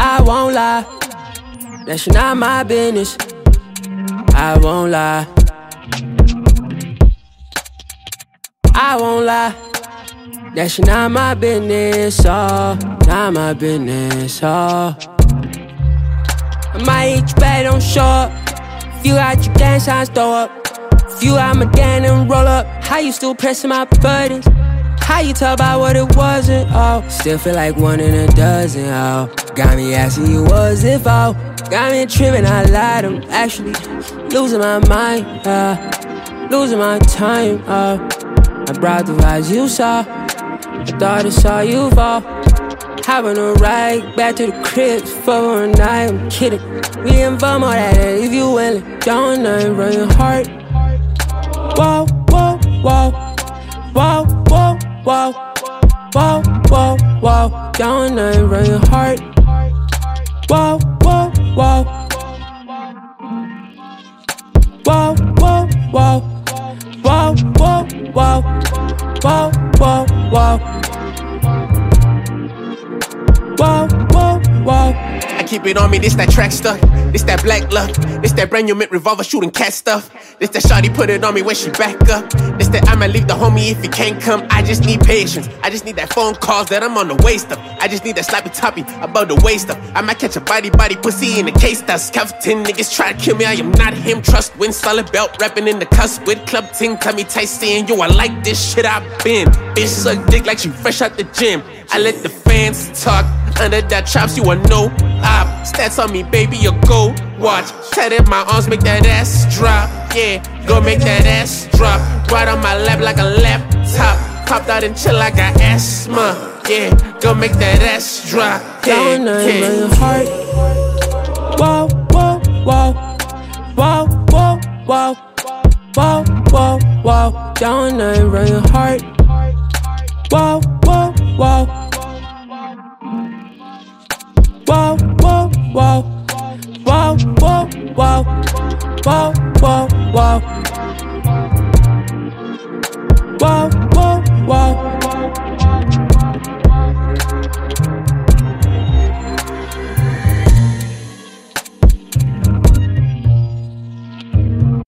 I won't lie, that shit not my business. I won't lie, I won't lie, that shit not my business, oh, not my business, oh. I might hit you back, don't show up. If you got your gang signs, throw up. If you got my gang, then roll up. How you still pressing my buttons? How you talk about what it wasn't, oh. Still feel like one in a dozen, oh. Got me asking you, was it, oh. Got me tripping, I lied, I'm actually losing my mind, losing my time, I brought the vibes you saw, I thought I saw you fall. Hop on a ride, back to the crib for a night, I'm kidding. We involve more that if you willing. Don't nothing run your heart. Whoa, whoa, whoa, whoa, whoa, whoa, whoa, whoa, whoa. Don't nothing run your heart. Whoa, whoa, whoa, whoa, whoa, whoa, whoa, whoa, whoa, whoa, whoa, whoa. Whoa, whoa, whoa. I keep it on me, this that track stuff. This that black love. This that brand new mint revolver shooting cat stuff. This that shawty put it on me when she back up. This that I'ma leave the homie if he can't come. I just need patience. I just need that phone calls that I'm on the waist of. I just need that slappy toppy above the waist of. I might catch a body pussy in the case stuff. Skeleton niggas try to kill me, I am not him. Trust win solid belt, rapping in the cuss with club ting. Tell me tight saying, yo, I like this shit I've been. Bitch suck dick like she fresh out the gym. I let the fans talk. Under that chops, you a no op. Stats on me, baby, you go watch. Tatted my arms, make that ass drop. Yeah, go make that ass drop. Right on my lap like a laptop. Popped out and chill like I asthma. Yeah, go make that ass drop. Yeah, don't nothing run your heart. Whoa, whoa, whoa, whoa, whoa, whoa, whoa, whoa, whoa. Don't nothing run your heart. Whoa, whoa, whoa. Whoa, whoa, whoa, whoa, whoa, whoa, whoa.